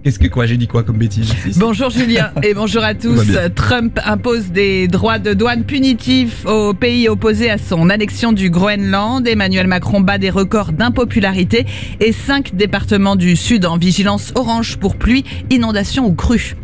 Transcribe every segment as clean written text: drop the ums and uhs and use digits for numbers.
Quoi, j'ai dit quoi comme bêtise? Bonjour Julien et bonjour à tous. Trump impose des droits de douane punitifs aux pays opposés à son annexion du Groenland. Emmanuel Macron bat des records d'impopularité et 5 départements du Sud en vigilance orange pour pluie, inondation ou crue.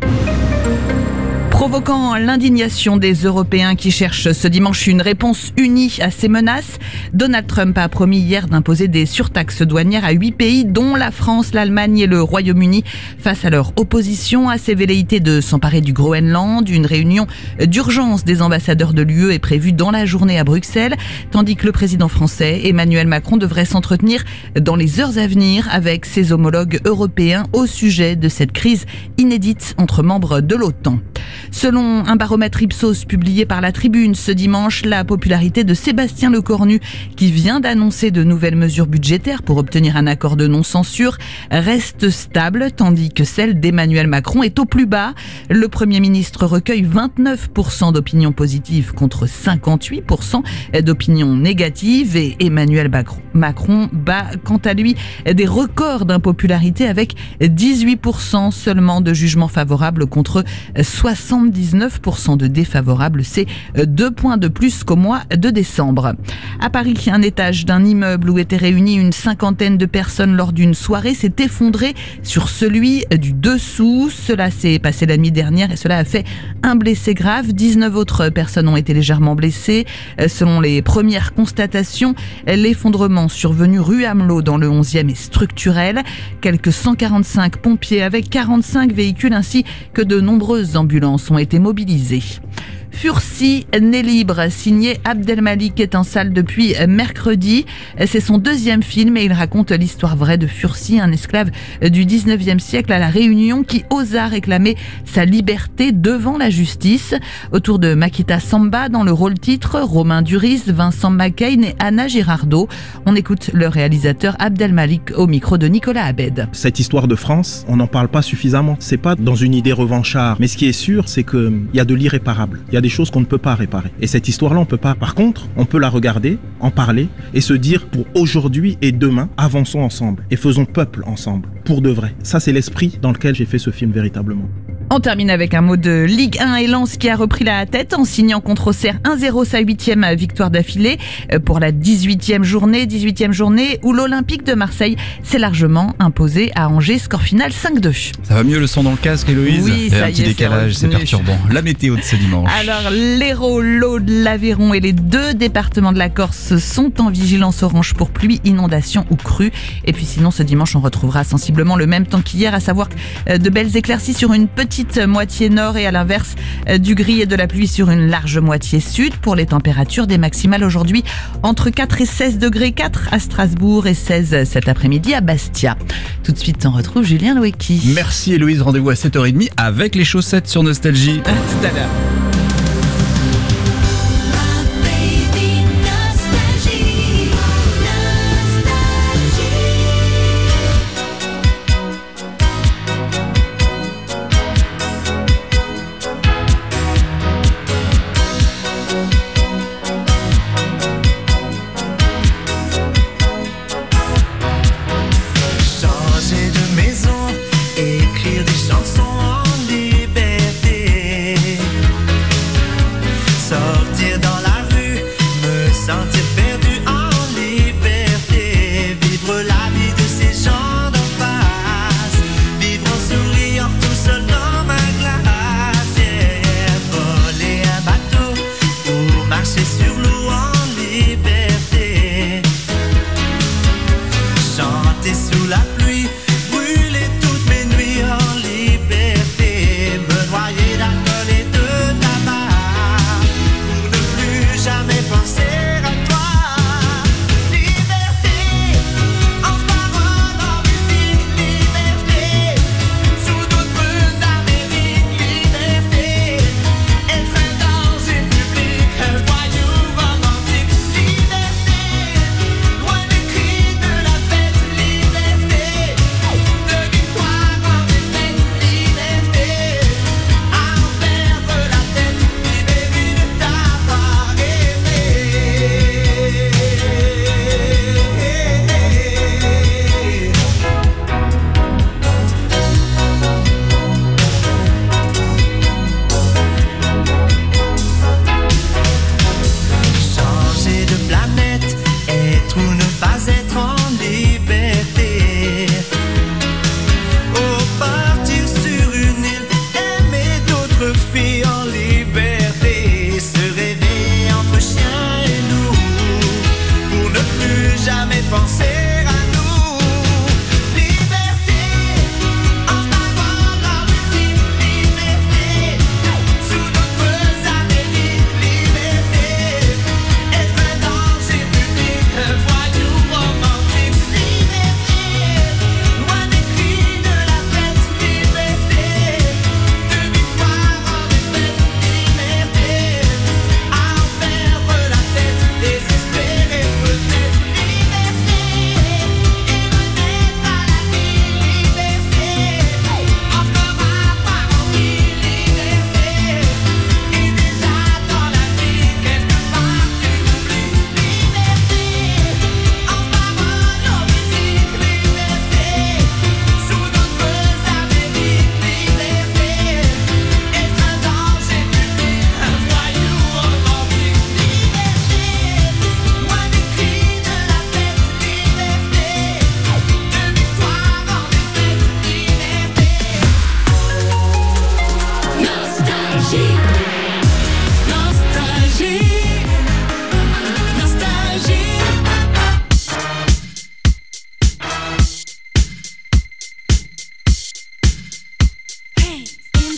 Provoquant l'indignation des Européens qui cherchent ce dimanche une réponse unie à ces menaces, Donald Trump a promis hier d'imposer des surtaxes douanières à 8 pays, dont la France, l'Allemagne et le Royaume-Uni, face à leur opposition à ses velléités de s'emparer du Groenland. Une réunion d'urgence des ambassadeurs de l'UE est prévue dans la journée à Bruxelles, tandis que le président français, Emmanuel Macron, devrait s'entretenir dans les heures à venir avec ses homologues européens au sujet de cette crise inédite entre membres de l'OTAN. Selon un baromètre Ipsos publié par La Tribune ce dimanche, la popularité de Sébastien Lecornu, qui vient d'annoncer de nouvelles mesures budgétaires pour obtenir un accord de non-censure, reste stable, tandis que celle d'Emmanuel Macron est au plus bas. Le Premier ministre recueille 29% d'opinions positives contre 58% d'opinions négatives et Emmanuel Macron bat quant à lui des records d'impopularité avec 18% seulement de jugements favorables contre 79% de défavorables, c'est 2 points de plus qu'au mois de décembre. À Paris, un étage d'un immeuble où étaient réunies une 50aine de personnes lors d'une soirée s'est effondré sur celui du dessous. Cela s'est passé la nuit dernière et cela a fait un blessé grave. 19 autres personnes ont été légèrement blessées. Selon les premières constatations, l'effondrement survenu rue Amelot dans le 11e est structurel. Quelques 145 pompiers avec 45 véhicules ainsi que de nombreuses ambulances ont été mobilisées. Fursi né libre, signé Abdelmalik, est en salle depuis mercredi. C'est son 2e film et il raconte l'histoire vraie de Fursi, un esclave du 19e siècle à La Réunion qui osa réclamer sa liberté devant la justice. Autour de Makita Samba dans le rôle titre, Romain Duris, Vincent McCain et Anna Girardot. On écoute le réalisateur Abdelmalik au micro de Nicolas Abed. Cette histoire de France, on n'en parle pas suffisamment. C'est pas dans une idée revancharde. Mais ce qui est sûr, c'est qu'il y a de l'irréparable. Il y a des choses qu'on ne peut pas réparer. Et cette histoire-là, on peut pas. Par contre, on peut la regarder, en parler et se dire pour aujourd'hui et demain, avançons ensemble et faisons peuple ensemble, pour de vrai. Ça, c'est l'esprit dans lequel j'ai fait ce film véritablement. On termine avec un mot de Ligue 1 et Lens qui a repris la tête en signant contre Auxerre 1-0 sa 8e victoire d'affilée pour la 18e journée où l'Olympique de Marseille s'est largement imposé à Angers, score final 5-2. Ça va mieux le son dans le casque, Héloïse? Oui, ça y est, un petit décalage, c'est perturbant. La météo de ce dimanche. Alors, l'Hérault, l'Aude, l'Aveyron et les 2 départements de la Corse sont en vigilance orange pour pluie, inondation ou crue. Et puis sinon, ce dimanche, on retrouvera sensiblement le même temps qu'hier, à savoir de belles éclaircies sur une petite moitié nord et à l'inverse du gris et de la pluie sur une large moitié sud. Pour les températures, des maximales aujourd'hui entre 4 et 16 degrés, 4 à Strasbourg et 16 cet après-midi à Bastia. Tout de suite, on retrouve Julien Loueki. Merci Héloïse, rendez-vous à 7h30 avec les chaussettes sur Nostalgie. À tout à l'heure. Écrire des chansons en liberté.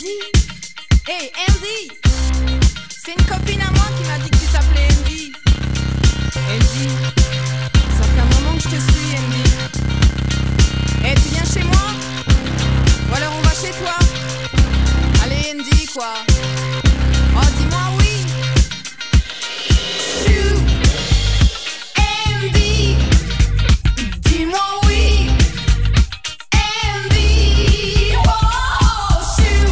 Andy. Hey Andy, c'est une copine à moi qui m'a dit que tu t'appelais Andy. Andy, ça fait un moment que je te suis Andy. Hey, tu viens chez moi? Ou alors on va chez toi? Allez Andy quoi. Oh dis-moi oui. Chou, Andy, dis-moi oui. Andy, oh chou,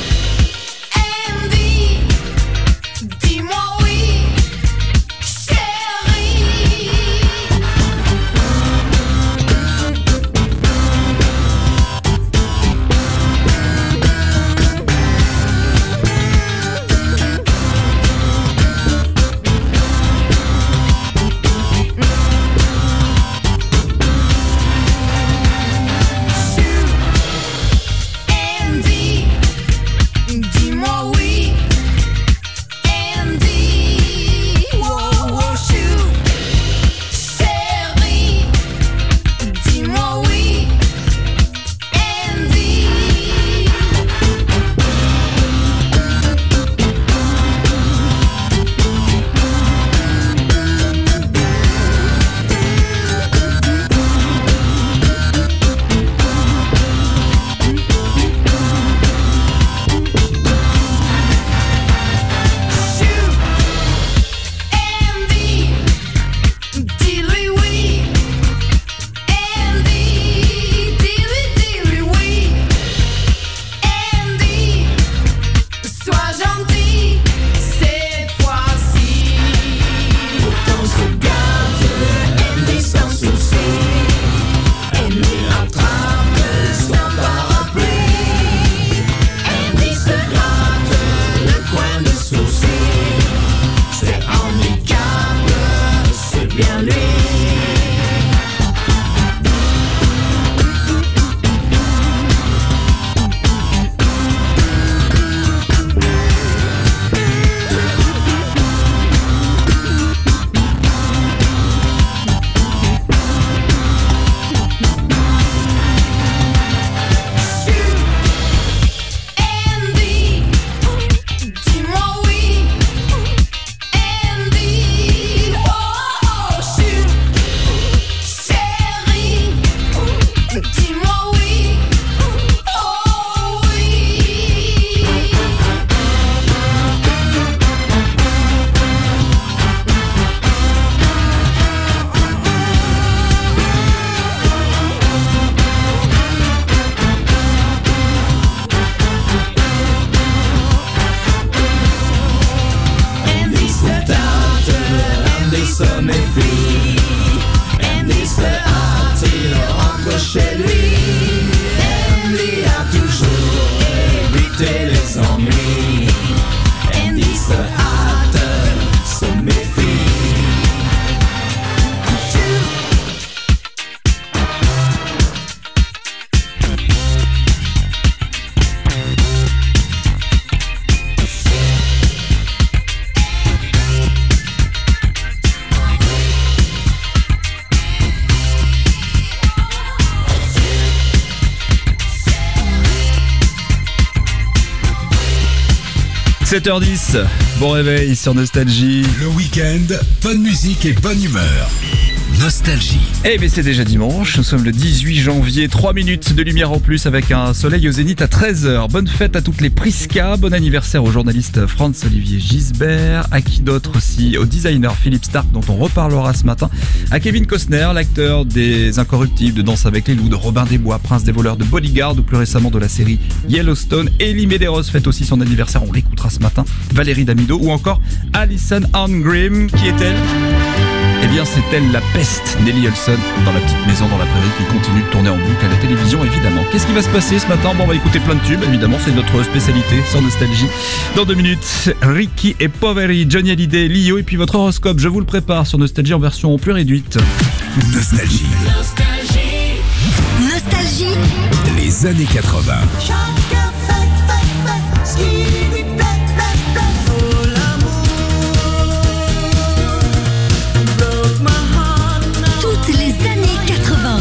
Andy, dis-moi oui, chérie. – 7h10, bon réveil sur Nostalgie. Le week-end, bonne musique et bonne humeur. Nostalgie. Eh bien c'est déjà dimanche, nous sommes le 18 janvier, 3 minutes de lumière en plus avec un soleil au zénith à 13h. Bonne fête à toutes les Prisca, bon anniversaire au journaliste Franz-Olivier Gisbert, à qui d'autre aussi, au designer Philippe Stark dont on reparlera ce matin, à Kevin Costner, l'acteur des Incorruptibles, de Danse avec les loups, de Robin des Bois, Prince des voleurs, de Bodyguard ou plus récemment de la série Yellowstone. Ellie Medeiros fête aussi son anniversaire, on l'écoutera ce matin, Valérie Damido ou encore Alison Ann Grimm. Qui est-elle ? Eh bien c'est elle la peste, Nelly Olson, dans la petite maison dans la prairie qui continue de tourner en boucle à la télévision évidemment. Qu'est-ce qui va se passer ce matin ? Bon, on va écouter plein de tubes évidemment, c'est notre spécialité sur Nostalgie. Dans 2 minutes, Ricky et Poveri, Johnny Hallyday, Lio et puis votre horoscope, je vous le prépare sur Nostalgie en version plus réduite. Nostalgie. Nostalgie. Les années 80. Toutes les années 80.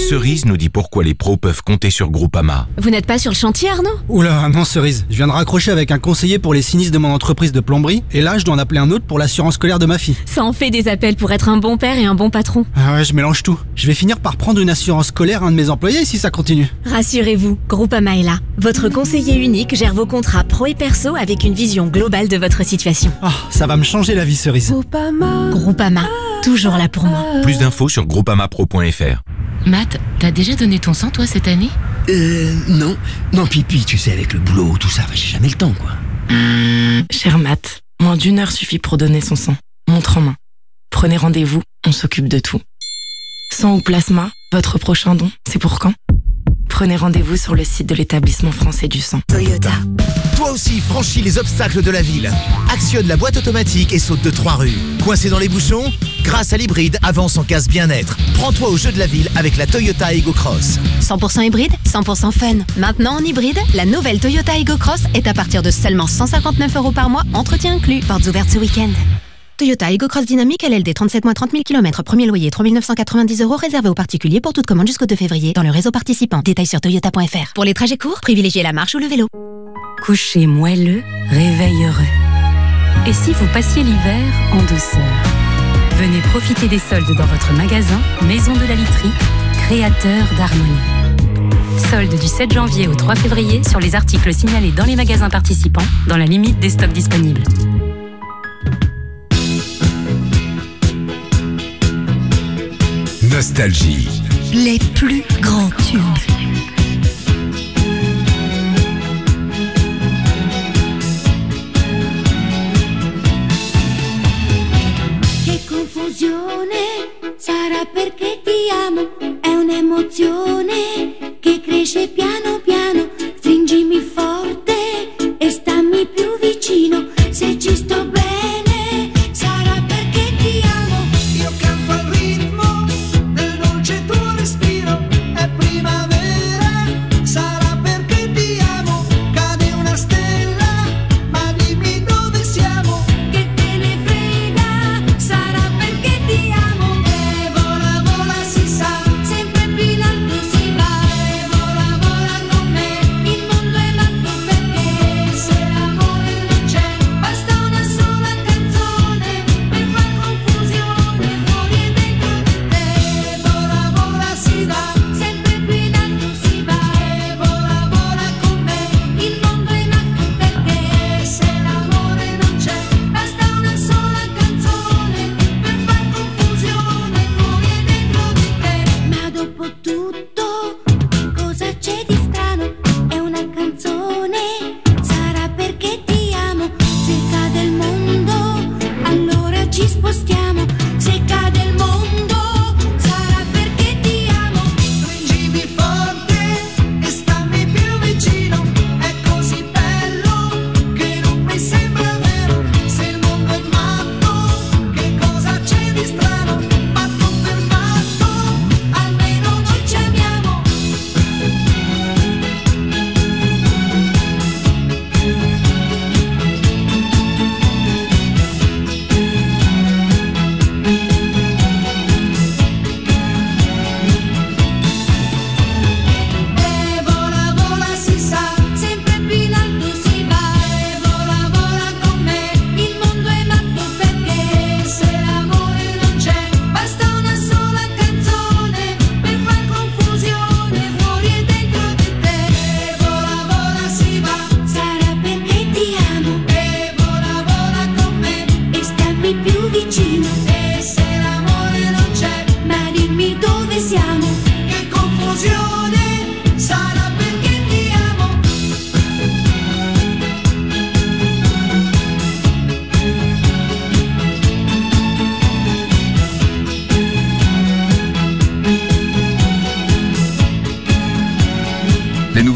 Cerise nous dit pourquoi les pros peuvent compter sur Groupama. Vous n'êtes pas sur le chantier, Arnaud? Oula, non Cerise, je viens de raccrocher avec un conseiller pour les sinistres de mon entreprise de plomberie et là je dois en appeler un autre pour l'assurance scolaire de ma fille. Ça en fait des appels pour être un bon père et un bon patron. Ah ouais, je mélange tout. Je vais finir par prendre une assurance scolaire à un de mes employés si ça continue. Rassurez-vous, Groupama est là. Votre conseiller unique gère vos contrats pro et perso avec une vision globale de votre situation. Ah, ça va me changer la vie Cerise. Groupama, toujours là pour moi. Plus d'infos sur groupamapro.fr. Matt, t'as déjà donné ton sang, toi, cette année? Non. Non, pipi, tu sais, avec le boulot, tout ça, j'ai jamais le temps, quoi. Cher Matt, moins d'1 heure suffit pour donner son sang. Montre en main. Prenez rendez-vous, on s'occupe de tout. Sang ou plasma, votre prochain don, c'est pour quand? Prenez rendez-vous sur le site de l'établissement français du sang. Toyota. Toi aussi, franchis les obstacles de la ville. Actionne la boîte automatique et saute de 3 rues. Coincé dans les bouchons? Grâce à l'hybride, avance en casse bien-être. Prends-toi au jeu de la ville avec la Toyota Ego Cross. 100% hybride, 100% fun. Maintenant en hybride, la nouvelle Toyota Ego Cross est à partir de seulement 159 € par mois, entretien inclus, portes ouvertes ce week-end. Toyota Ego Cross Dynamique LLD, 37 mois, 30 000 km, premier loyer 3 990 €, réservé aux particuliers pour toute commande jusqu'au 2 février dans le réseau participant. Détails sur toyota.fr. Pour les trajets courts, privilégiez la marche ou le vélo. Coucher moelleux, réveil heureux. Et si vous passiez l'hiver en douceur? Venez profiter des soldes dans votre magasin Maison de la Literie, créateur d'harmonie. Soldes du 7 janvier au 3 février sur les articles signalés dans les magasins participants, dans la limite des stocks disponibles. Nostalgie. Les plus grands tubes. Che confusione, sarà perché ti amo, è un'emozione che cresce piano piano, stringimi forte e stammi più vicino, se ci sto bene, sarà perché ti amo, io canto al ritmo del dolce tuo respiro, è primavera, sarà perché ti amo, cade una stella, ma dimmi dove siamo, che te ne frega, sarà perché ti amo, e vola vola si sa, sempre più in alto si va, e vola vola con me, il mondo è matto perché se l'amore non c'è, basta una sola canzone per far confusione fuori e dentro di te, vola vola si va, sempre più in alto si va, e vola vola con me, il mondo è matto perché se l'amore non c'è, basta una sola canzone per far confusione fuori e dentro di te, ma dopo tutto cosa c'è di strano? È una canzone, sarà perché ti amo, se cade il mondo allora ci spostiamo, se cade il mondo sarà perché ti amo, stringimi forte e stammi più vicino, è così bello che non mi sembra vero, se il mondo è matto che cosa c'è di strano, matto per matto almeno noi ci amiamo.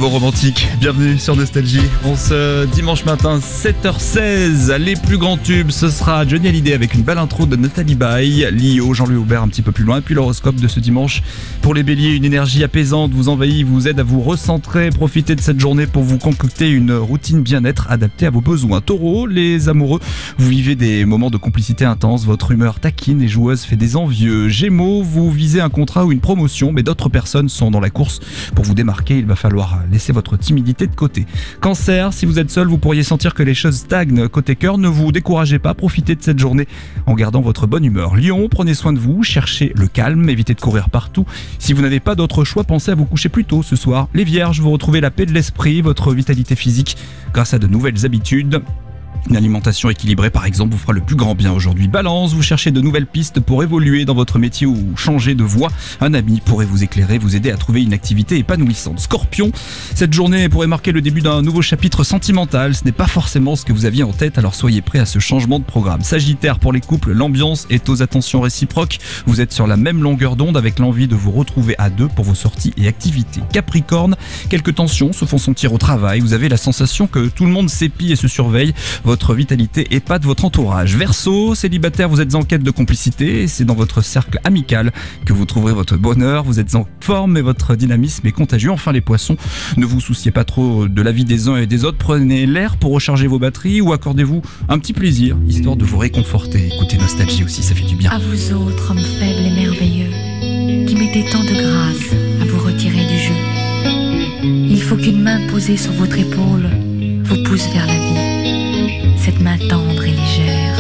Bravo romantique, bienvenue sur Nostalgie. On se dimanche matin 7h16, les plus grands tubes, ce sera Johnny Hallyday avec une belle intro de Nathalie Baye, Lio, Jean-Louis Aubert un petit peu plus loin, et puis l'horoscope de ce dimanche. Pour les béliers, une énergie apaisante vous envahit, vous aide à vous recentrer, profitez de cette journée pour vous concocter une routine bien-être adaptée à vos besoins. Taureau, les amoureux, vous vivez des moments de complicité intense, votre humeur taquine et joueuse fait des envieux. Gémeaux, vous visez un contrat ou une promotion, mais d'autres personnes sont dans la course. Pour vous démarquer, il va falloir laisser votre timidité de côté. Cancer, si vous êtes seul, vous pourriez sentir que les choses stagnent. Côté cœur, ne vous découragez pas, profitez de cette journée en gardant votre bonne humeur. Lion, prenez soin de vous, cherchez le calme, évitez de courir partout. Si vous n'avez pas d'autre choix, pensez à vous coucher plus tôt ce soir. Les Vierges, vous retrouvez la paix de l'esprit, votre vitalité physique grâce à de nouvelles habitudes. Une alimentation équilibrée par exemple vous fera le plus grand bien aujourd'hui. Balance, vous cherchez de nouvelles pistes pour évoluer dans votre métier ou changer de voie. Un ami pourrait vous éclairer, vous aider à trouver une activité épanouissante. Scorpion, cette journée pourrait marquer le début d'un nouveau chapitre sentimental. Ce n'est pas forcément ce que vous aviez en tête, alors soyez prêts à ce changement de programme. Sagittaire, pour les couples, l'ambiance est aux attentions réciproques. Vous êtes sur la même longueur d'onde avec l'envie de vous retrouver à deux pour vos sorties et activités. Capricorne, quelques tensions se font sentir au travail. Vous avez la sensation que tout le monde s'épie et se surveille. Votre vitalité épate votre entourage. Verseau, célibataire, vous êtes en quête de complicité et c'est dans votre cercle amical que vous trouverez votre bonheur. Vous êtes en forme et votre dynamisme est contagieux. Enfin les poissons, ne vous souciez pas trop de la vie des uns et des autres. Prenez l'air pour recharger vos batteries ou accordez-vous un petit plaisir histoire de vous réconforter. Écoutez Nostalgie aussi, ça fait du bien. À vous autres, hommes faibles et merveilleux, qui mettez tant de grâce à vous retirer du jeu. Il faut qu'une main posée sur votre épaule vous pousse vers la vie. Cette main tendre et légère.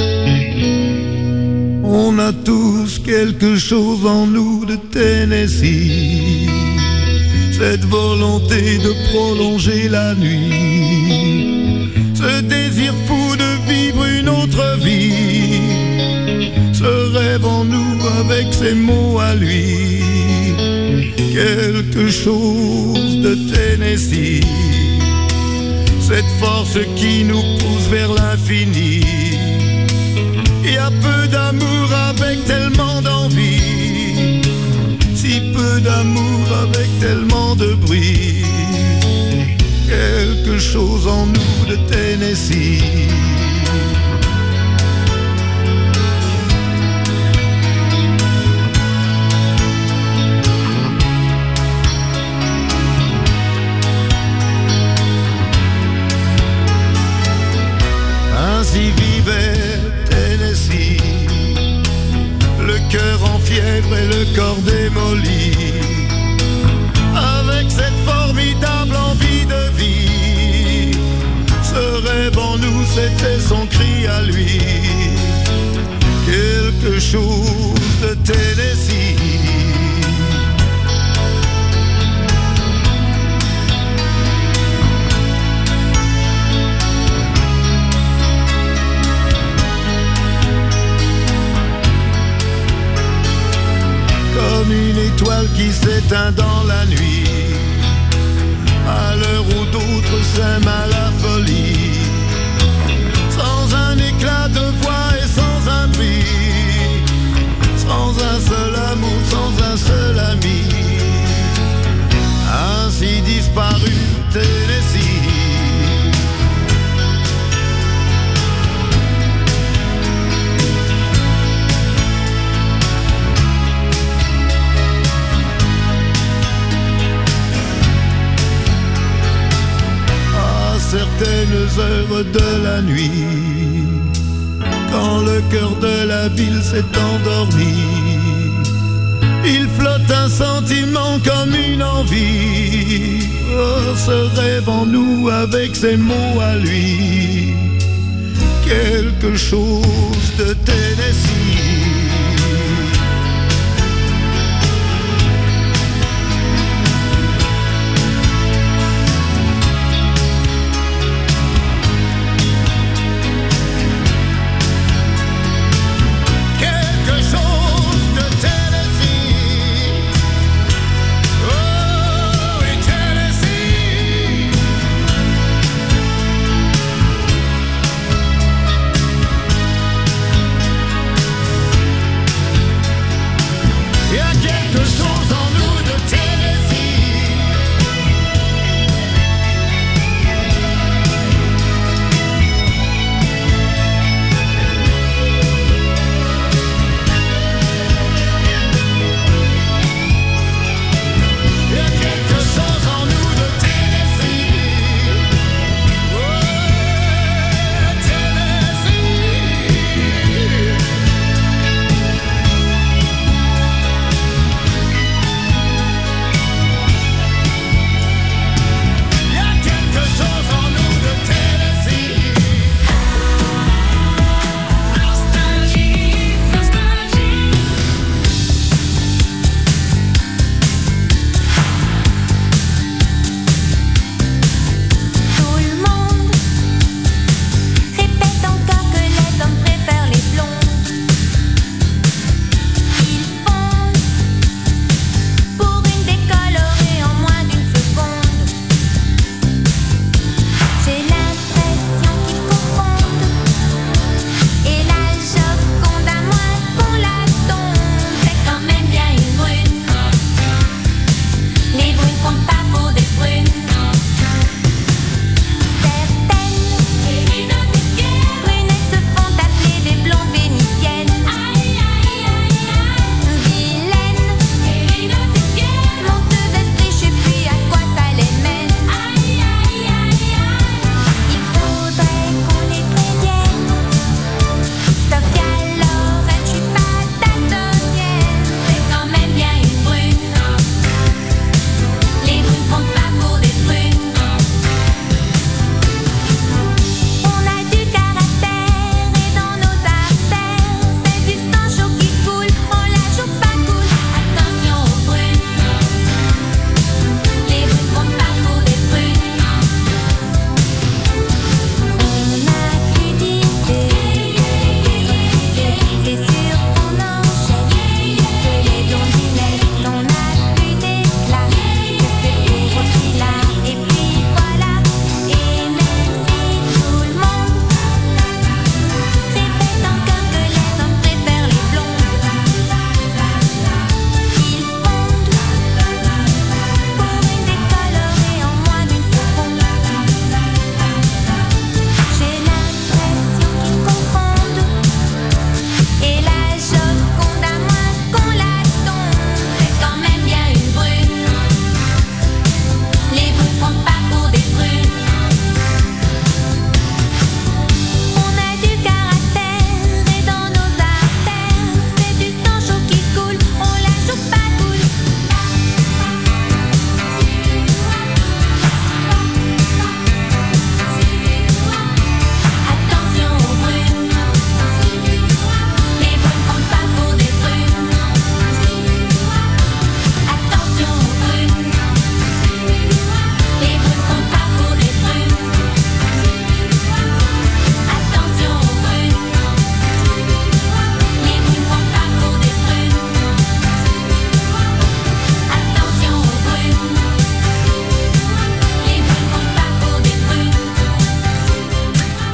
On a tous quelque chose en nous de Tennessee, cette volonté de prolonger la nuit, ce désir fou de vivre une autre vie, ce rêve en nous avec ses mots à lui, quelque chose de Tennessee. Cette force qui nous pousse vers l'infini. Il y a peu d'amour avec tellement d'envie, si peu d'amour avec tellement de bruit. Quelque chose en nous de Tennessee. Ainsi vivait Tennessee, le cœur en fièvre et le corps démoli, avec cette formidable envie de vie. Ce rêve en nous, c'était son cri à lui, quelque chose de Tennessee. Comme une étoile qui s'éteint dans la nuit, à l'heure où d'autres s'aiment à la folie, sans un éclat de voix et sans un bruit, sans un seul amour, sans un seul ami. Ainsi disparu Tennessee. Certaines heures de la nuit, quand le cœur de la ville s'est endormi, il flotte un sentiment comme une envie. Oh, ce rêve en nous avec ses mots à lui, quelque chose de Tennessee.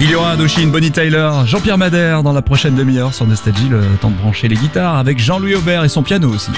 Il y aura Indochine, Bonnie Tyler, Jean-Pierre Madère dans la prochaine demi-heure sur Nostalgie. Le temps de brancher les guitares avec Jean-Louis Aubert et son piano aussi.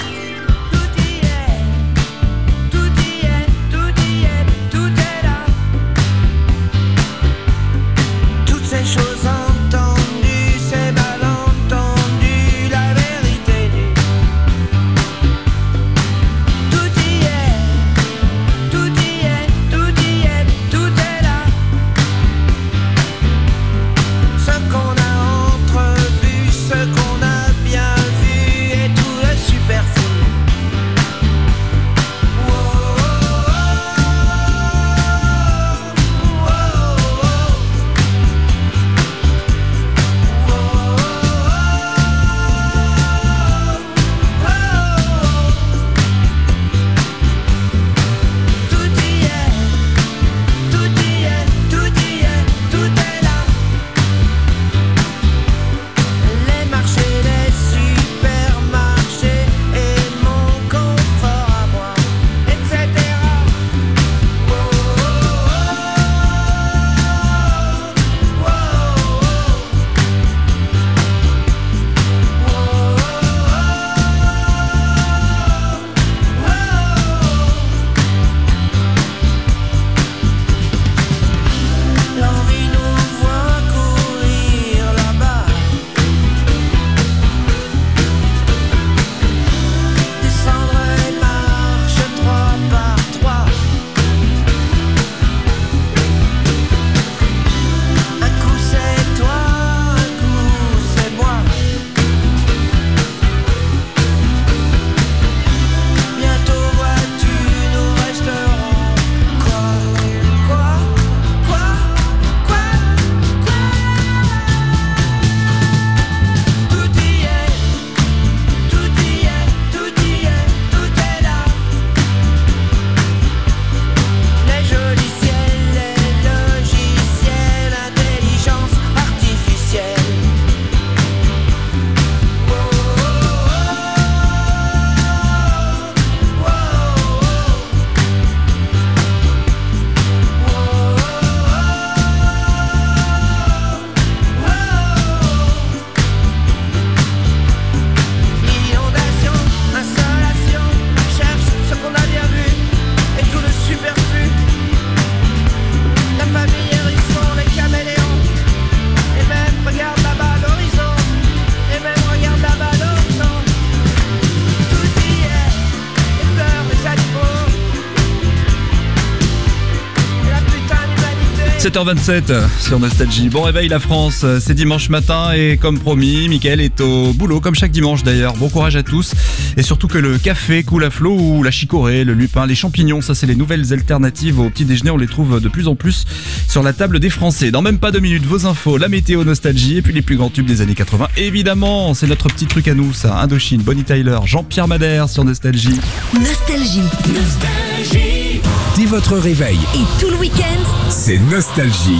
« 7h27 sur Nostalgie. Bon réveil la France, c'est dimanche matin et comme promis, Mickaël est au boulot, comme chaque dimanche d'ailleurs. Bon courage à tous et surtout que le café coule à flot ou la chicorée, le lupin, les champignons, ça c'est les nouvelles alternatives au petit déjeuner, on les trouve de plus en plus sur la table des Français. Dans même pas 2 minutes, vos infos, la météo, Nostalgie et puis les plus grands tubes des années 80. Évidemment, c'est notre petit truc à nous ça, Indochine, Bonnie Tyler, Jean-Pierre Madère sur Nostalgie. Nostalgie. Nostalgie. Dès votre réveil et tout le week-end, c'est Nostalgie.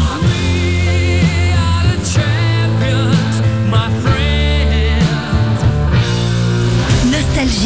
Nostalgie.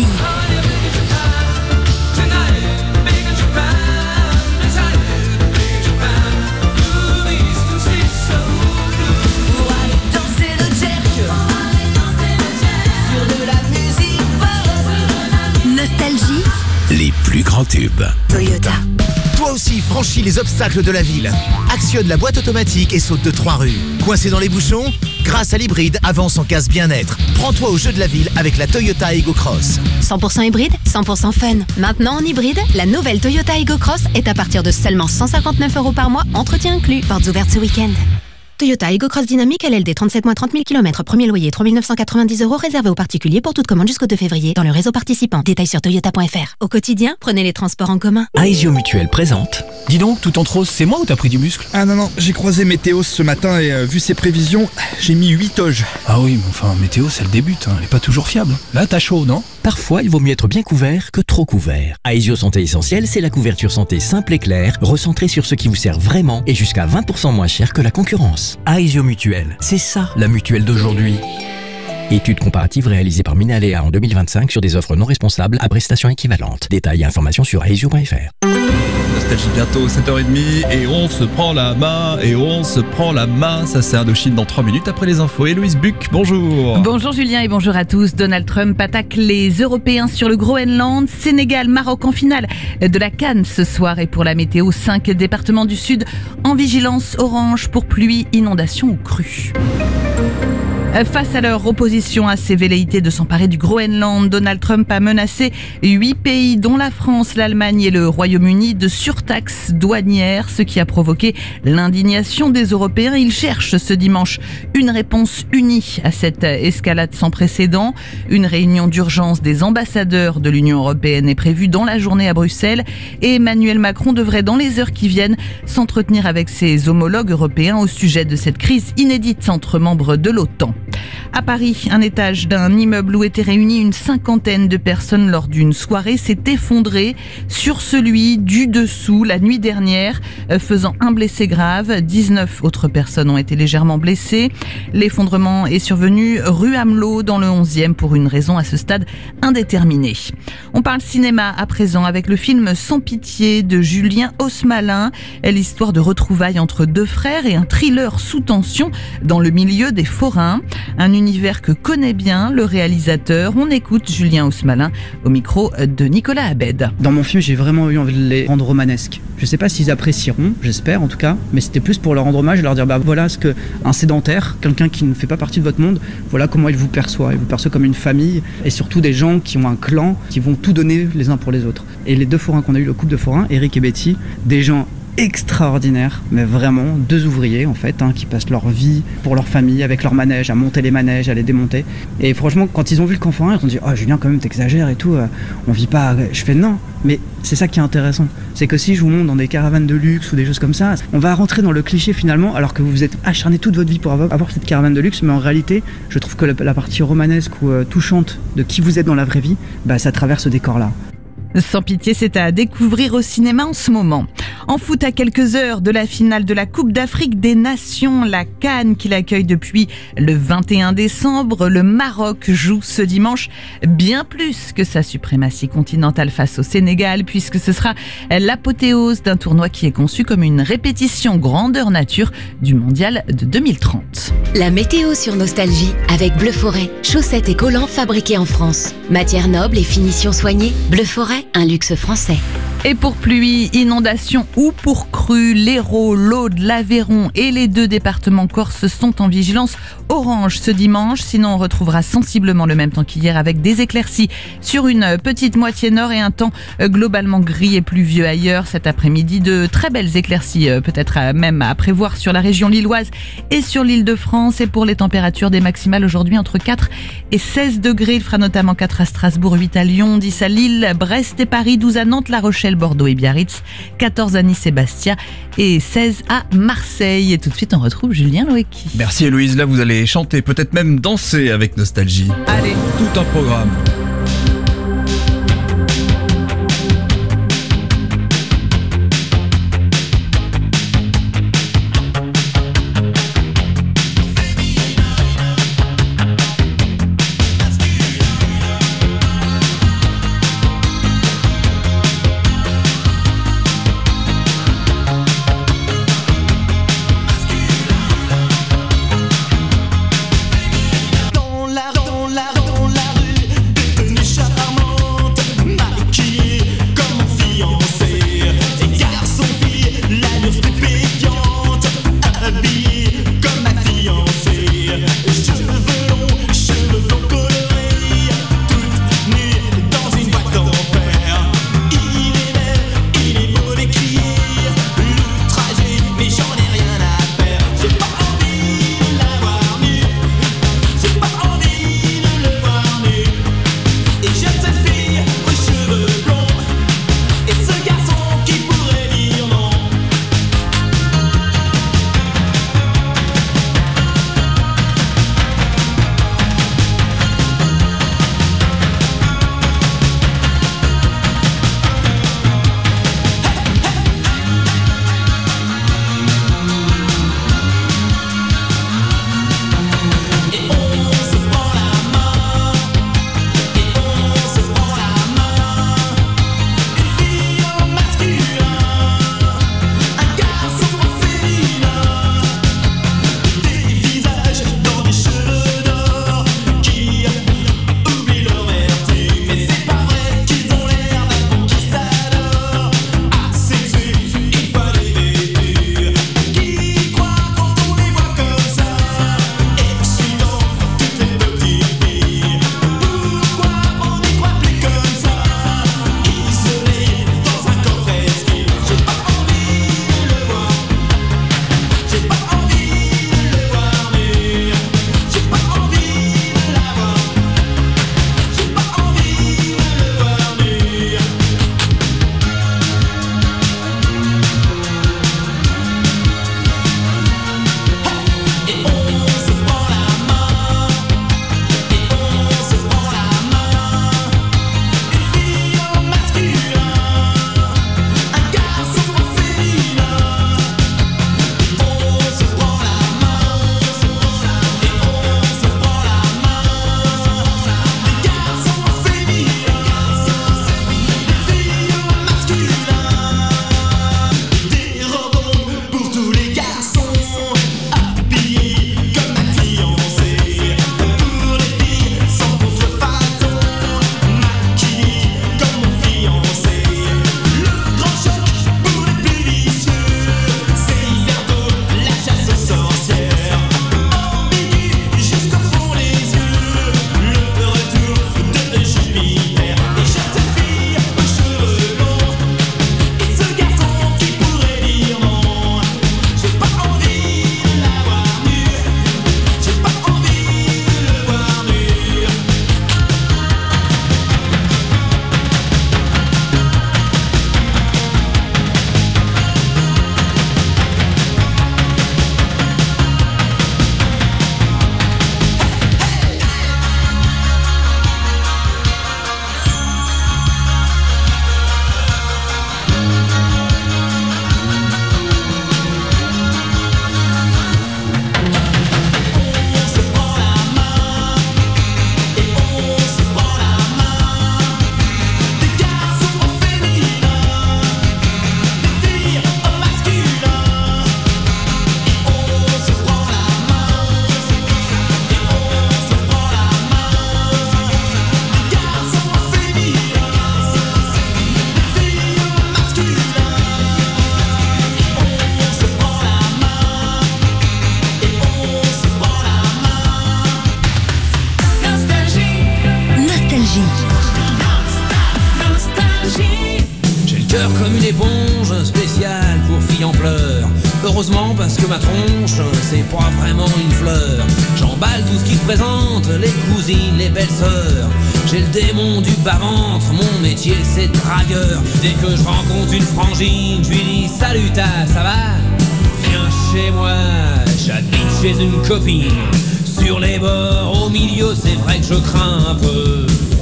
Nostalgie. Les plus grands tubes. Toyota. Toi aussi, franchis les obstacles de la ville. Actionne la boîte automatique et saute de 3 rues. Coincé dans les bouchons? Grâce à l'hybride, avance en casse bien-être. Prends-toi au jeu de la ville avec la Toyota Aygo Cross. 100% hybride, 100% fun. Maintenant en hybride, la nouvelle Toyota Aygo Cross est à partir de seulement 159 € par mois, entretien inclus. Portes ouvertes ce week-end. Toyota Aygo Cross Dynamique LLD 37 mois 30 000 km, premier loyer 3 990 € réservé aux particuliers pour toute commande jusqu'au 2 février dans le réseau participant. Détails sur toyota.fr. Au quotidien, prenez les transports en commun. Aesio Mutuelle présente. Dis donc, tout en rose, c'est moi ou t'as pris du muscle? Ah non, j'ai croisé Météos ce matin et vu ses prévisions, j'ai mis 8 toges. Ah oui, mais enfin, Météo, c'est le début, elle est pas toujours fiable. Là, t'as chaud, non? Parfois, il vaut mieux être bien couvert que trop couvert. Aesio Santé Essentielle, c'est la couverture santé simple et claire, recentrée sur ce qui vous sert vraiment et jusqu'à 20% moins cher que la concurrence. Aesio Mutuelle, c'est ça la mutuelle d'aujourd'hui. Étude comparative réalisée par Minalea en 2025 sur des offres non responsables à prestations équivalentes. Détails et informations sur aesio.fr. Nostalgie bientôt 7h30 et on se prend la main et on se prend la main. Ça c'est Indochine dans 3 minutes après les infos. Héloïse Buck, bonjour. Bonjour Julien et bonjour à tous. Donald Trump attaque les Européens sur le Groenland. Sénégal, Maroc en finale de la CAN ce soir. Et pour la météo, 5 départements du sud en vigilance orange pour pluie, inondation ou crue. Face à leur opposition à ces velléités de s'emparer du Groenland, Donald Trump a menacé 8 pays, dont la France, l'Allemagne et le Royaume-Uni, de surtaxes douanières, ce qui a provoqué l'indignation des Européens. Il cherche ce dimanche une réponse unie à cette escalade sans précédent. Une réunion d'urgence des ambassadeurs de l'Union européenne est prévue dans la journée à Bruxelles et Emmanuel Macron devrait dans les heures qui viennent s'entretenir avec ses homologues européens au sujet de cette crise inédite entre membres de l'OTAN. À Paris, un étage d'un immeuble où étaient réunies une 50aine de personnes lors d'une soirée s'est effondré sur celui du dessous la nuit dernière, faisant un blessé grave. 19 autres personnes ont été légèrement blessées. L'effondrement est survenu rue Amelot dans le 11e pour une raison à ce stade indéterminée. On parle cinéma à présent avec le film Sans pitié de Julien Osmalin, l'histoire de retrouvailles entre deux frères et un thriller sous tension dans le milieu des forains. Un univers que connaît bien le réalisateur. On écoute Julien Osmalin au micro de Nicolas Abed. Dans mon film, j'ai vraiment eu envie de les rendre romanesques. Je sais pas s'ils apprécieront, j'espère en tout cas, mais c'était plus pour leur rendre hommage et leur dire voilà ce qu'un sédentaire, quelqu'un qui ne fait pas partie de votre monde, voilà comment il vous perçoit. Il vous perçoit comme une famille et surtout des gens qui ont un clan, qui vont tout donner les uns pour les autres. Et les deux forains qu'on a eu, le couple de forains, Eric et Betty, des gens extraordinaire, mais vraiment deux ouvriers en fait, qui passent leur vie pour leur famille avec leur manège, à monter les manèges, à les démonter. Et franchement, quand ils ont vu le camp forain, ils ont dit oh Julien, quand même t'exagères et tout, on vit pas. Je fais non, mais c'est ça qui est intéressant, c'est que si je vous monte dans des caravanes de luxe ou des choses comme ça, on va rentrer dans le cliché finalement, alors que vous vous êtes acharné toute votre vie pour avoir cette caravane de luxe, mais en réalité, je trouve que la partie romanesque ou touchante de qui vous êtes dans la vraie vie, ça traverse ce décor-là. Sans pitié, c'est à découvrir au cinéma en ce moment. En foot, à quelques heures de la finale de la Coupe d'Afrique des Nations, la CAN qui l'accueille depuis le 21 décembre. Le Maroc joue ce dimanche bien plus que sa suprématie continentale face au Sénégal, puisque ce sera l'apothéose d'un tournoi qui est conçu comme une répétition grandeur nature du mondial de 2030. La météo sur Nostalgie avec Bleu Forêt. Chaussettes et collants fabriqués en France. Matière noble et finition soignée. Bleu Forêt, un luxe français. Et pour pluie, inondation ou pour crue, l'Hérault, l'Aude, l'Aveyron et les 2 départements corses sont en vigilance orange ce dimanche. Sinon, on retrouvera sensiblement le même temps qu'hier avec des éclaircies sur une petite moitié nord et un temps globalement gris et pluvieux ailleurs. Cet après-midi, de très belles éclaircies, peut-être même à prévoir sur la région lilloise et sur l'Île-de-France. Et pour les températures, des maximales aujourd'hui entre 4 et 16 degrés. Il fera notamment 4 à Strasbourg, 8 à Lyon, 10 à Lille, Brest et Paris, 12 à Nantes, La Rochelle, Bordeaux et Biarritz, 14 à Nice et Bastia et 16 à Marseille. Et tout de suite, on retrouve Julien Loeki. Merci Héloïse, là vous allez chanter, peut-être même danser avec Nostalgie. Allez, tout un programme. Dans la rue Heureusement parce que ma tronche, c'est pas vraiment une fleur. J'emballe tout ce qui se présente, les cousines, les belles-sœurs. J'ai le démon du bas-ventre, mon métier c'est dragueur. Dès que je rencontre une frangine, je lui dis salut ça va? Viens chez moi, j'habite chez une copine. Sur les bords, au milieu, c'est vrai que je crains un peu.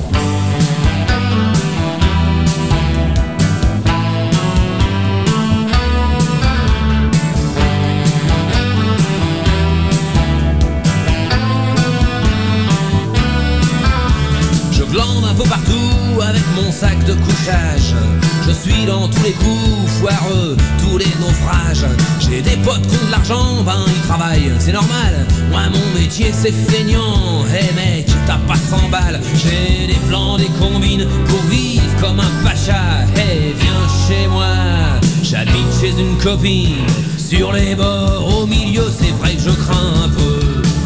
Un peu partout avec mon sac de couchage. Je suis dans tous les coups foireux, tous les naufrages. J'ai des potes qui ont de l'argent, ben ils travaillent, c'est normal. Moi mon métier c'est feignant. Hey mec, t'as pas 100 balles. J'ai des plans, des combines pour vivre comme un pacha. Hey viens chez moi, j'habite chez une copine. Sur les bords, au milieu, c'est vrai que je crains un peu.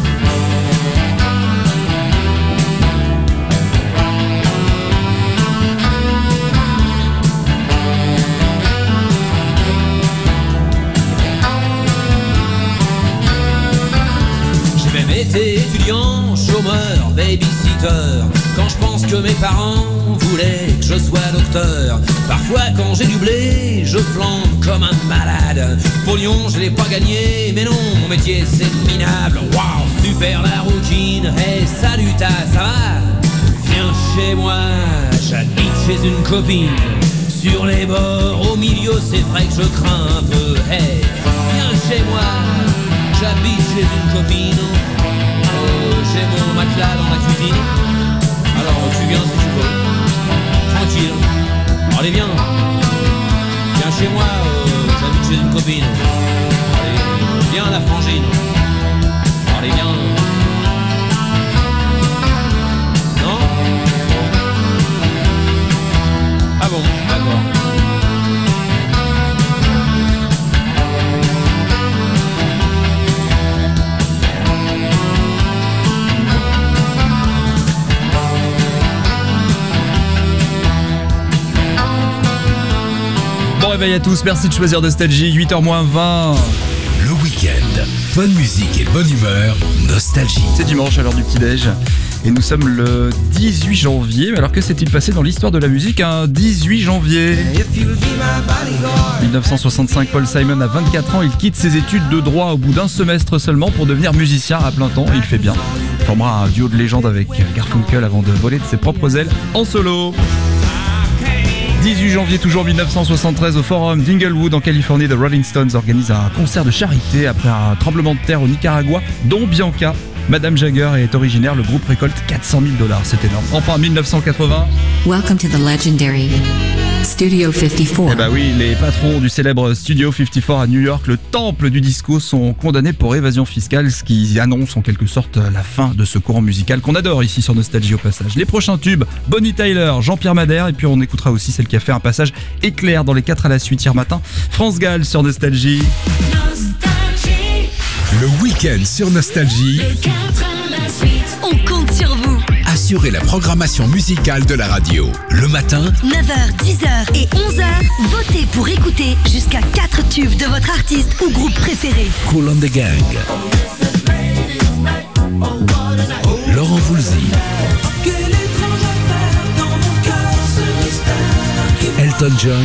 J'étais étudiant, chômeur, babysitter. Quand je pense que mes parents voulaient que je sois docteur. Parfois quand j'ai du blé, je flambe comme un malade. Pour Lyon, je l'ai pas gagné, mais non, mon métier c'est minable. Waouh, super la routine. Hey, salut ça va? Viens chez moi, j'habite chez une copine. Sur les bords, au milieu, c'est vrai que je crains un peu. Hey, viens chez moi, j'habite chez une copine. J'ai mon matelas dans la cuisine. Alors tu viens si tu veux. Tranquille. Allez viens. Viens chez moi, j'habite chez une copine. Allez, viens la frangine. Allez viens. Non? Ah bon, d'accord. Bon réveil à tous, merci de choisir Nostalgie, 8h-20. Le week-end, bonne musique et bonne humeur, Nostalgie. C'est dimanche à l'heure du petit-déj et nous sommes le 18 janvier. Mais alors que s'est-il passé dans l'histoire de la musique un 18 janvier 1965, Paul Simon a 24 ans, il quitte ses études de droit au bout d'un semestre seulement pour devenir musicien à plein temps et il fait bien. Il formera un duo de légende avec Garfunkel avant de voler de ses propres ailes en solo. 18 janvier toujours 1973 au Forum d'Inglewood en Californie, The Rolling Stones organise un concert de charité après un tremblement de terre au Nicaragua dont Bianca, Madame Jagger est originaire. Le groupe récolte $400 000, c'est énorme. Enfin 1980. Welcome to the legendary Studio 54. Eh bah oui, les patrons du célèbre Studio 54 à New York, le temple du disco, sont condamnés pour évasion fiscale, ce qui annonce en quelque sorte la fin de ce courant musical qu'on adore ici sur Nostalgie au passage. Les prochains tubes, Bonnie Tyler, Jean-Pierre Madère, et puis on écoutera aussi celle qui a fait un passage éclair dans les 4 à la suite hier matin, France Gall sur Nostalgie. Le week-end sur Nostalgie. On compte sur vous. Assurez la programmation musicale de la radio. Le matin, 9h, 10h et 11h, votez pour écouter jusqu'à 4 tubes de votre artiste ou groupe préféré. Kool and the Gang. Laurent Voulzy. Elton John.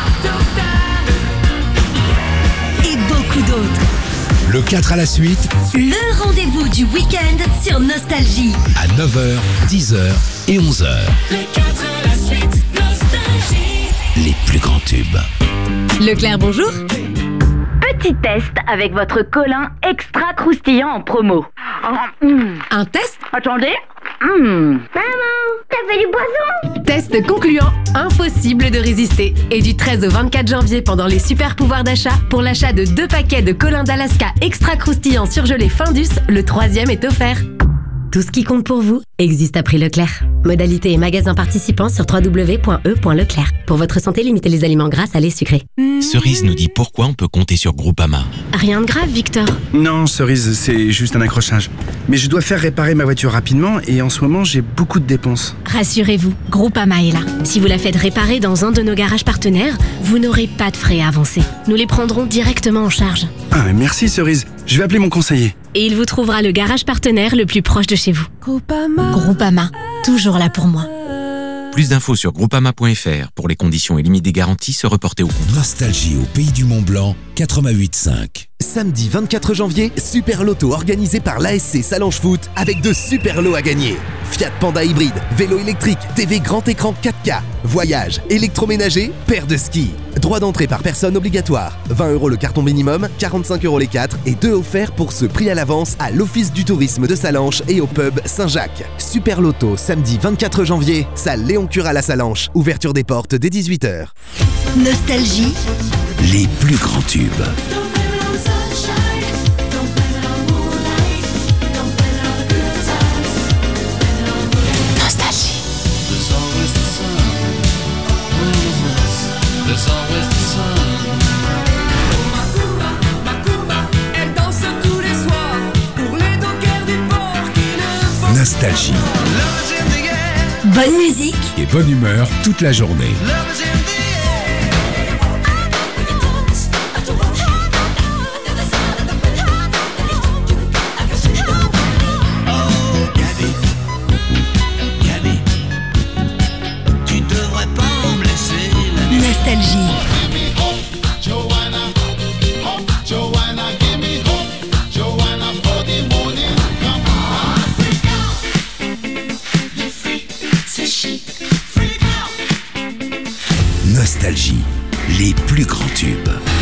Et beaucoup d'autres. Le 4 à la suite. Le rendez-vous du week-end sur Nostalgie. À 9h, 10h et 11h. Le 4 à la suite, Nostalgie. Les plus grands tubes. Leclerc, bonjour. Petit test avec votre Colin extra croustillant en promo. Un test? Attendez. Maman, t'as fait du poisson? Test concluant, impossible de résister. Et du 13 au 24 janvier pendant les super pouvoirs d'achat, pour l'achat de 2 paquets de Colin d'Alaska extra croustillant surgelé Findus, le 3e est offert. Tout ce qui compte pour vous existe à prix Leclerc. Modalité et magasins participants sur www.e.leclerc. Pour votre santé, limitez les aliments gras, salés, sucrés. Cerise nous dit pourquoi on peut compter sur Groupama. Rien de grave, Victor. Non, Cerise, c'est juste un accrochage. Mais je dois faire réparer ma voiture rapidement et en ce moment, j'ai beaucoup de dépenses. Rassurez-vous, Groupama est là. Si vous la faites réparer dans un de nos garages partenaires, vous n'aurez pas de frais à avancer. Nous les prendrons directement en charge. Ah, mais merci Cerise. Je vais appeler mon conseiller. Et il vous trouvera le garage partenaire le plus proche de chez vous. Groupama, toujours là pour moi. Plus d'infos sur groupama.fr. Pour les conditions et limites des garanties, se reporter au compte. Nostalgie au pays du Mont-Blanc, 88.5. Samedi 24 janvier, Super Loto organisé par l'ASC Salange Foot avec de super lots à gagner. Fiat Panda hybride, vélo électrique, TV grand écran 4K, voyage, électroménager, paire de skis. Droit d'entrée par personne obligatoire. 20 € le carton minimum, 45 € les 4 et 2 offerts pour ce prix à l'avance à l'Office du tourisme de Salanches et au pub Saint-Jacques. Super Loto, samedi 24 janvier, salle Léon Cural à Salanches. Ouverture des portes dès 18h. Nostalgie. Les plus grands tubes. There's always the sun. Macumba, elle danse tous les soirs pour les dockers du port qui ne font Nostalgie. Bonne musique Et bonne humeur toute la journée. Nostalgie. Nostalgie. Les plus grands tubes.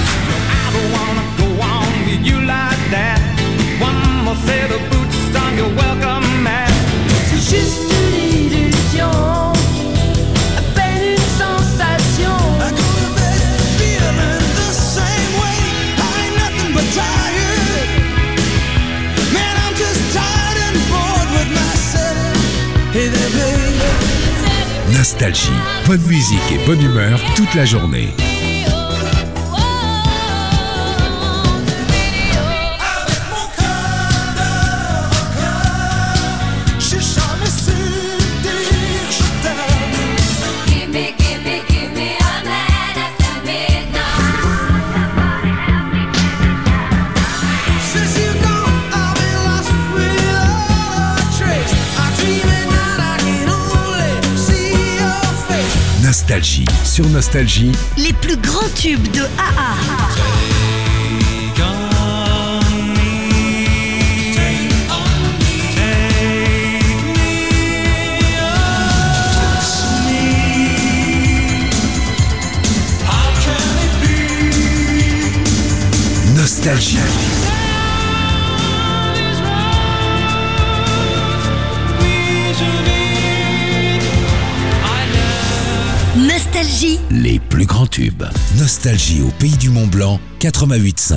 C'est juste une illusion, à peine une sensation. I go to bed feeling the same way. I ain't nothing but tired. Man, I'm just tired and bored with myself. Hey there, baby. Nostalgie. Bonne musique et bonne humeur toute la journée. Nostalgie. Sur Nostalgie, Les plus grands tubes de AA. Nostalgie. Nostalgie. Les plus grands tubes. Nostalgie au pays du Mont-Blanc, 88.5.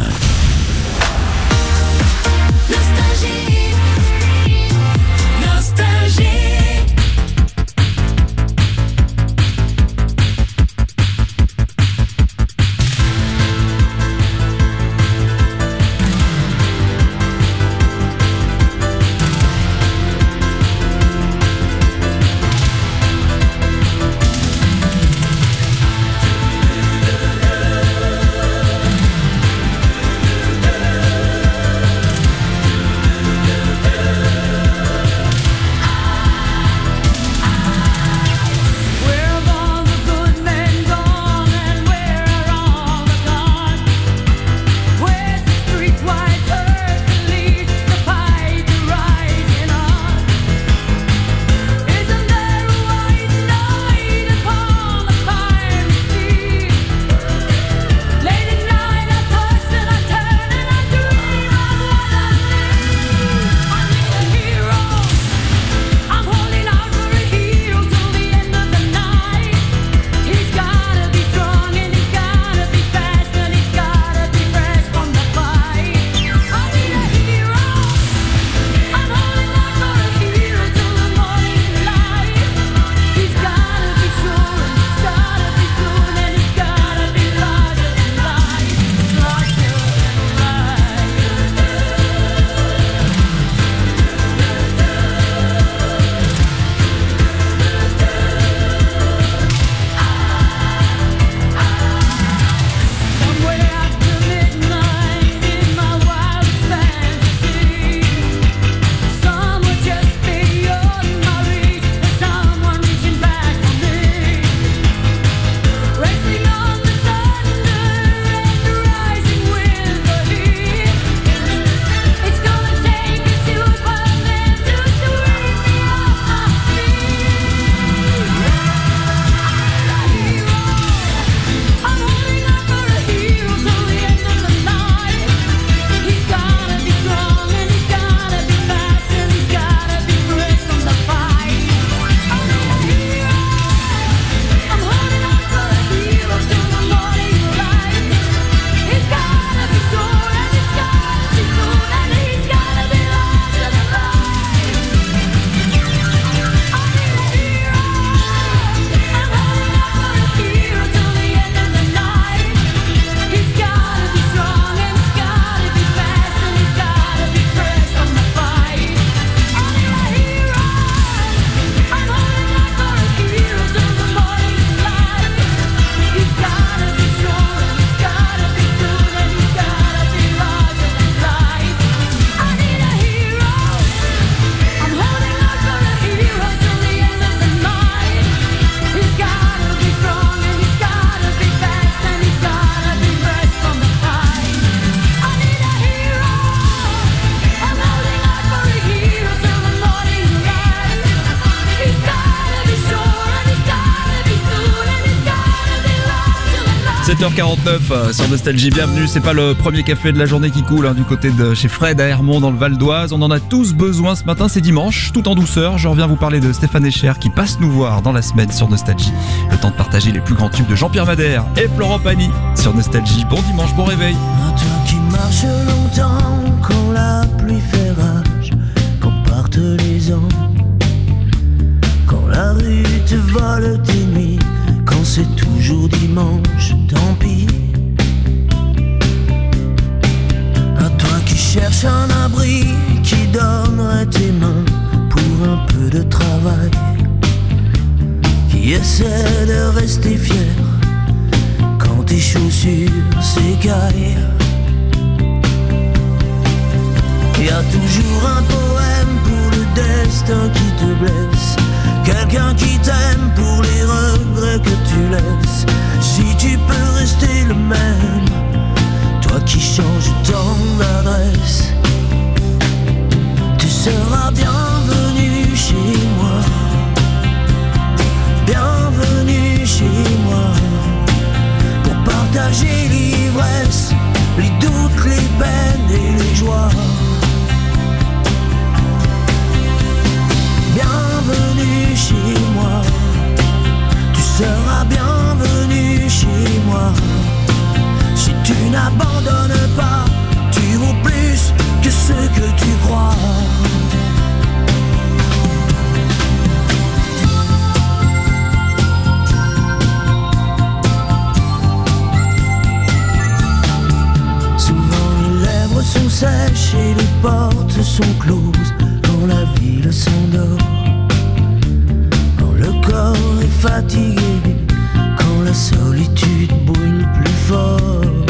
7h49 sur Nostalgie, bienvenue. C'est pas le premier café de la journée qui coule du côté de chez Fred à Hermont dans le Val d'Oise. On en a tous besoin ce matin, c'est dimanche, tout en douceur. Je reviens vous parler de Stéphane Echer qui passe nous voir dans la semaine sur Nostalgie. Le temps de partager les plus grands tubes de Jean-Pierre Madère et Florent Pagny sur Nostalgie. Bon dimanche, bon réveil. Toi qui marches longtemps quand la pluie fait rage, quand partent les ans, quand la rue te vole tes nuits, quand c'est toujours dimanche, tant pis. À toi qui cherches un abri, qui donnerait tes mains pour un peu de travail, qui essaie de rester fier quand tes chaussures s'écaillent. Y a toujours un poème pour le destin qui te blesse, quelqu'un qui t'aime pour les regrets que tu laisses. Si tu peux rester le même, toi qui changes tant d'adresse, tu seras bienvenu chez moi, bienvenue chez moi, pour partager l'ivresse, les doutes, les peines et les joies. Bienvenue chez moi, tu seras bienvenue chez moi. Si tu n'abandonnes pas, tu vaux plus que ce que tu crois. Souvent les lèvres sont sèches et les portes sont closes quand la ville s'endort, quand le corps est fatigué, quand la solitude brûle plus fort.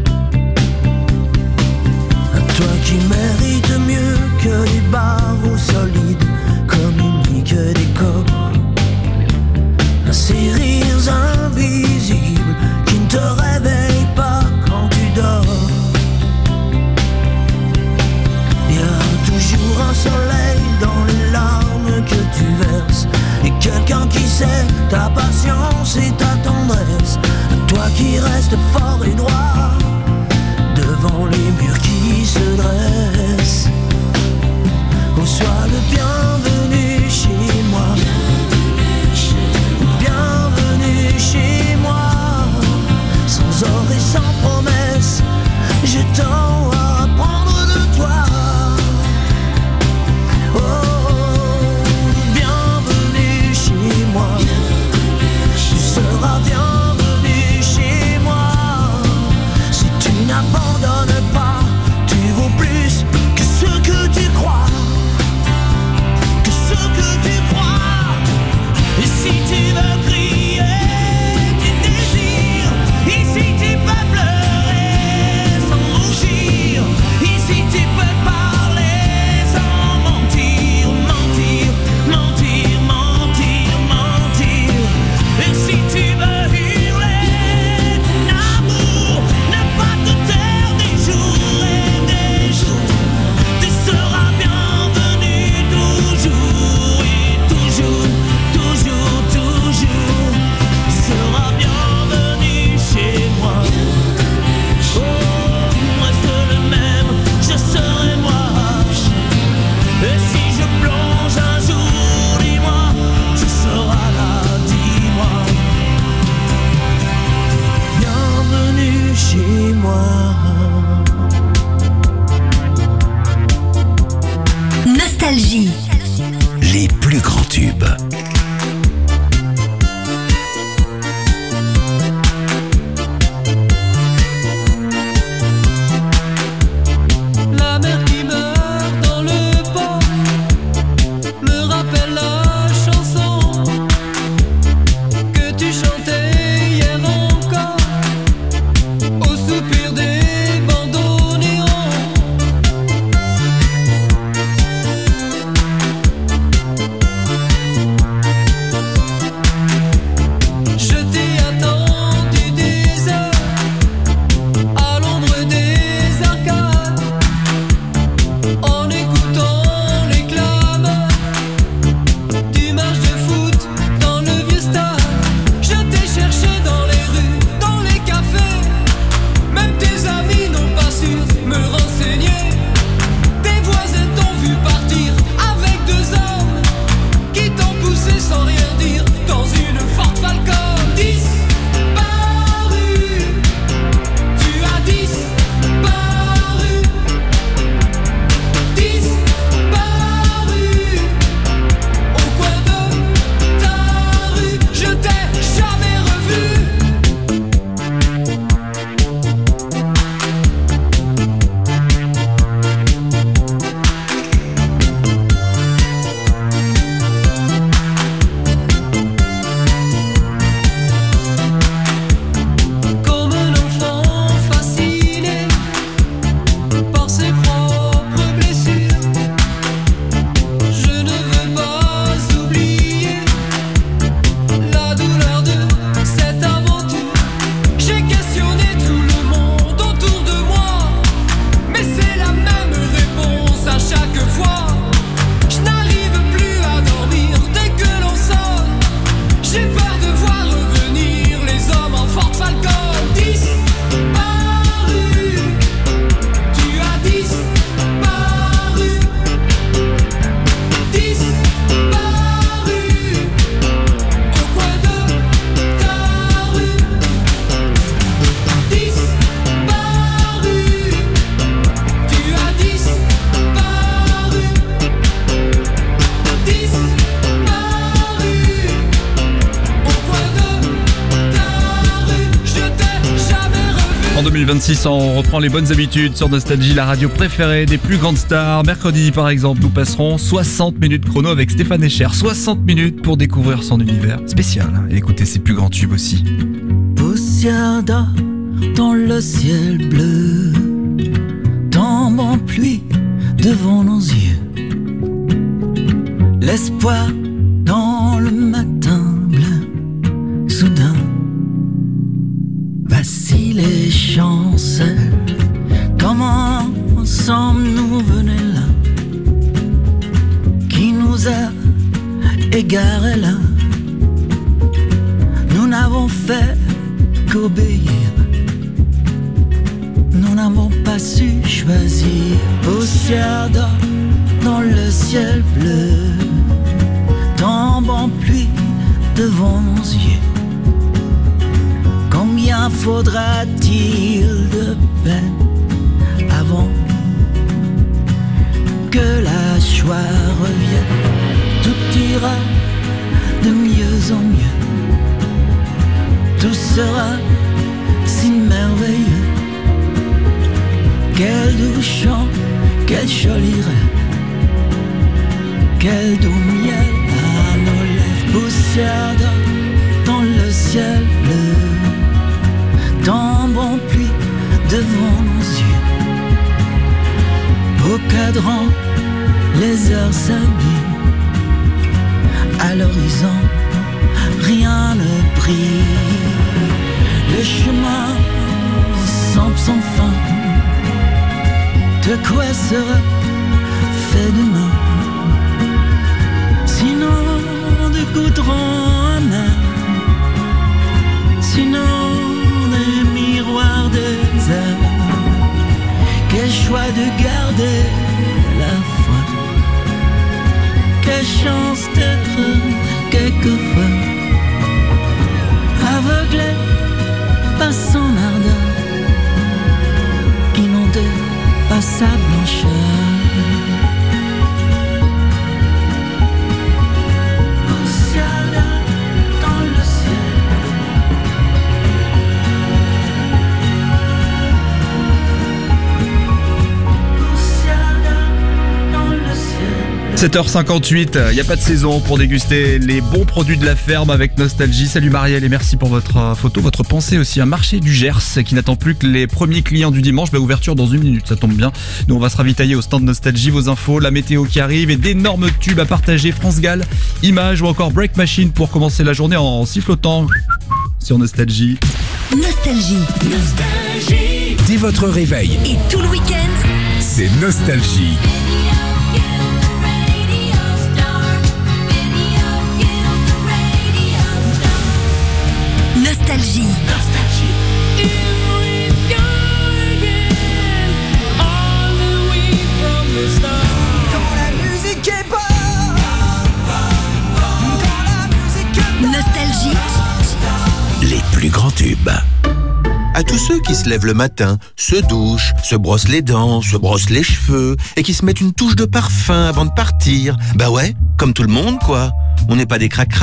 À toi qui mérites mieux que les barreaux solides, communiquent des corps, à ces rires invisibles qui ne te réveillent pas quand tu dors. Y a toujours un soleil dans les larmes que tu verses, et quelqu'un qui sait ta patience et ta tendresse. Toi qui restes fort et droit devant les murs qui se dressent. Oh, sois le bienvenu chez moi, bienvenue chez moi, sans or et sans promesse, j'ai tant à apprendre de toi. Oh, bienvenue chez moi, tu seras bienvenue chez moi. En 2026, on reprend les bonnes habitudes sur Nostalgie, la radio préférée des plus grandes stars. Mercredi, par exemple, nous passerons 60 minutes chrono avec Stéphane Echer. 60 minutes pour découvrir son univers spécial et écouter ses plus grands tubes aussi. Poussière d'or dans le ciel bleu, tombe en pluie devant nos yeux. L'espoir dans le matin bleu, soudain vacille et chancelle. Comment ensemble nous venait là, qui nous a égarés là. Nous n'avons fait qu'obéir, nous n'avons pas su choisir. Poussière d'or dans le ciel bleu, tombe en pluie devant nos yeux. Combien faudra-t-il de peine avant que la joie revienne? Tout ira de mieux en mieux, tout sera si merveilleux. Quel doux chant, quel joli rêve, quel doux miel à nos lèvres. Poussière d'or dans le ciel bleu, tombe en pluie devant nos yeux. Au cadran, les heures s'habillent, à l'horizon, rien ne brille. Le chemin semble sans fin, de quoi sera fait demain? Sinon de goudron amer, sinon des miroirs déserts. Quel choix de garder la foi, quelle chance d'être quelquefois aveuglé par son ardeur, inondé par sa blancheur. 7h58, il n'y a pas de saison pour déguster les bons produits de la ferme avec Nostalgie. Salut Marielle et merci pour votre photo, votre pensée aussi. Un marché du Gers qui n'attend plus que les premiers clients du dimanche. Ouverture dans 1 minute, ça tombe bien. Nous on va se ravitailler au stand Nostalgie, vos infos, la météo qui arrive et d'énormes tubes à partager. France Gall, Images ou encore Break Machine pour commencer la journée en sifflotant sur Nostalgie. Nostalgie. Nostalgie. Dès votre réveil. Et tout le week-end. C'est Nostalgie. Nostalgie. Nostalgie. Les plus grands tubes. À tous ceux qui se lèvent le matin, se douchent, se brossent les dents, se brossent les cheveux et qui se mettent une touche de parfum avant de partir. Bah ouais, comme tout le monde quoi. On n'est pas des cracras.